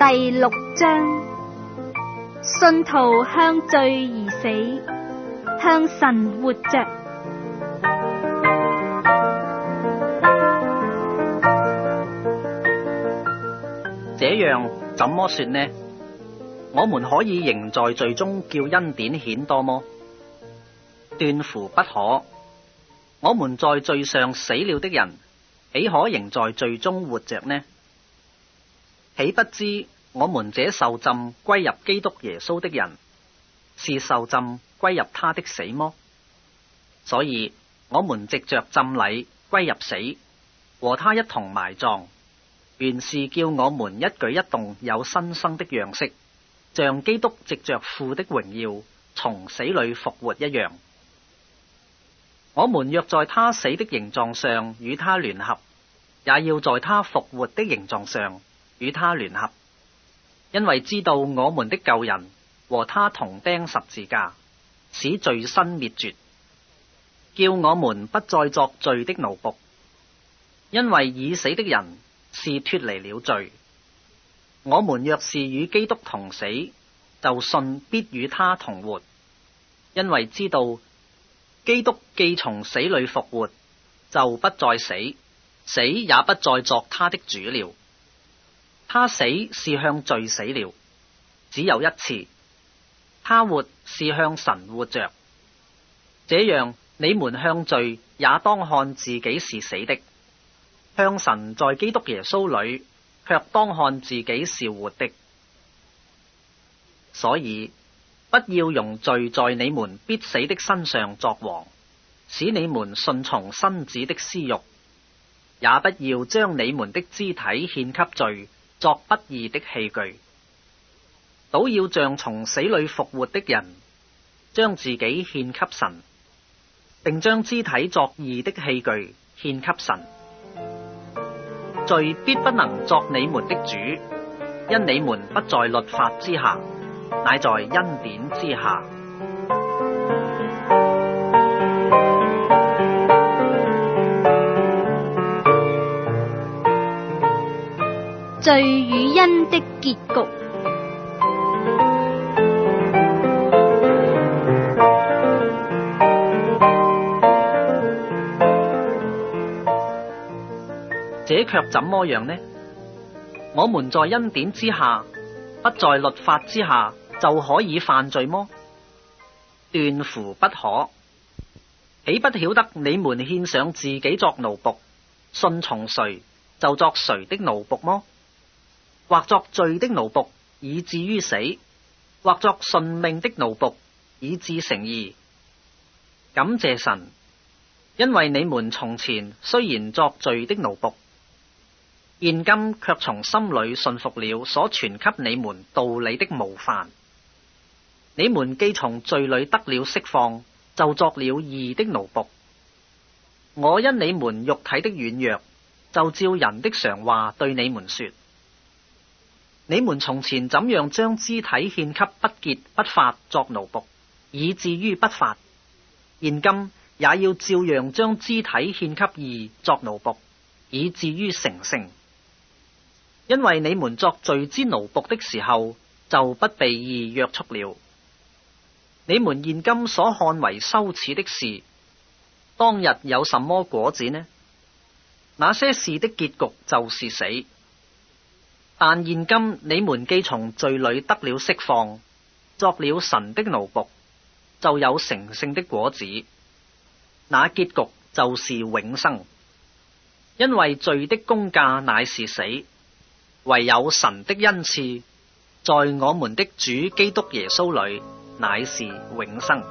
第6章，信徒向罪而死，向神活着。 這樣怎麼說呢？我們可以仍在罪中叫恩典顯多麼？斷乎不可。我們在罪上死了的人，豈可仍在罪中活着呢？豈不知我們這受浸歸入基督耶穌的人，是受浸歸入他的死麼？所以我們藉着浸禮歸入死，和他一同埋葬，原是叫我們一舉一動有新生的樣式，像基督藉着父的榮耀從死裏復活一樣。我們若在他死的形狀上與他聯合，也要在他復活的形狀上與他聯合，因為知道我們的舊人和他同釘十字架，使罪身滅絕，叫我們不再作罪的奴僕。因為已死的人是脫離了罪。我們若是與基督同死，就信必與他同活，因為知道基督既從死裏復活，就不再死，死也不再作他的主了。他死是向罪死了，只有一次；他活是向神活着。這樣，你們向罪也當看自己是死的，向神在基督耶穌裏卻當看自己是活的。所以不要容罪在你們必死的身上作王，使你們順從身子的私欲；也不要將你們的肢體獻給罪，作不義的器具，倒要像從死裏復活的人，將自己獻給神，並將肢體作義的器具獻給神。罪必不能作你們的主，因你們不在律法之下，乃在恩典之下。 罪與恩的結局。 這卻怎麼樣呢？我們在恩典之下，不在律法之下，就可以犯罪麼？斷乎不可。豈不曉得你們獻上自己作奴僕，順從誰就作誰的奴僕麼？或作罪的奴僕，以至於死；或作順命的奴僕，以致成義。感謝神，因為你們從前雖然作罪的奴僕，現今卻從心裏信服了所傳給你們道理的模範。你們既從罪裏得了釋放，就作了義的奴僕。我因你們肉體的軟弱，就照人的常話對你們說：你們從前怎樣將肢體獻給不潔不法作奴僕，以至於不法，現今也要照樣將肢體獻給義作奴僕，以至於成聖。因為你們作罪之奴僕的時候，就不被義約束了。你們現今所看為羞恥的事，當日有什麼果子呢？那些事的結局就是死。但現今你們既從罪裏得了釋放，作了神的奴僕，就有成聖的果子。那結局就是永生。因為罪的工價乃是死，唯有神的恩賜，在我們的主基督耶穌裏，乃是永生。